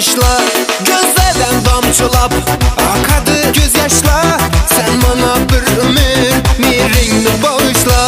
bağışla. Gözlerden damçılap akadı gözyaşlar. Sen bana bir ömür mirini bağışla.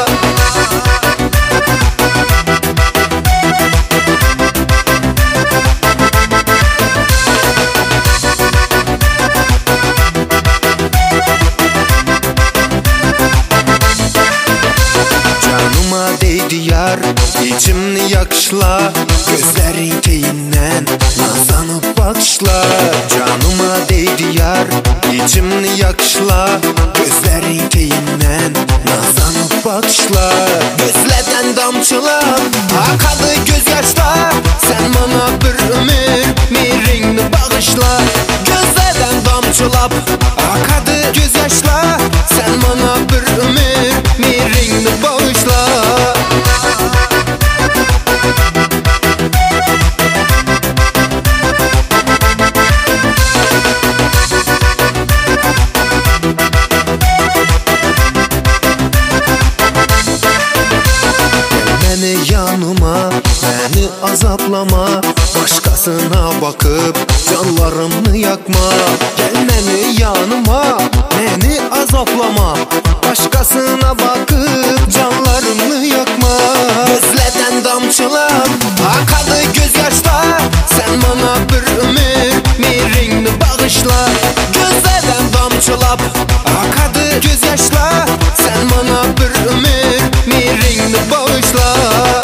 Canıma değdi yar, içimni yakışla. Gözlerin keyinden nazlanıp bakışla. Canıma değdi yar, içimni yakışla. Gözlerin keyinden nazlanıp bakışla. Gözlerden damçılar akadı gözyaşlar. Sen bana bir ömür mirini bağışla. Gözlerden damçılar akadı gözyaşlar. Sen bana bir ömür mirini bağışla. Yanıma beni azaplama, başkasına bakıp canlarımı yakma. Gelmeni yanıma beni azaplama, başkasına bakıp canlarımı yakma. Gözlerden damçılar akadı gözyaşlar. Sen bana bir ömür mirini bağışla. Gözlerden damçılar akadı gözyaşlar. Sen bana bir ömür mirini bağışla.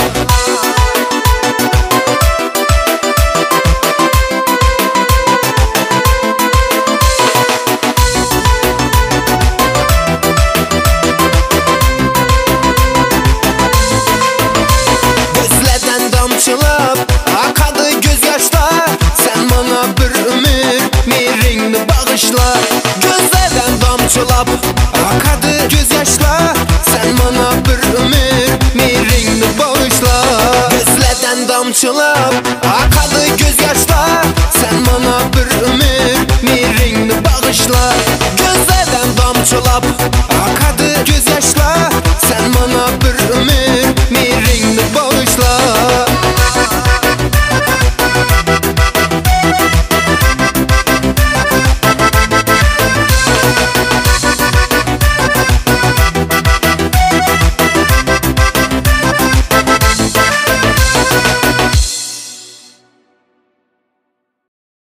Damçılap akadı gözyaşlar. Sen bana bir ömür mirini bağışla. Gözlerden damçılap akadı gözyaşlar. Sen bana bir ömür mirini bağışla. Gözlerden damçılap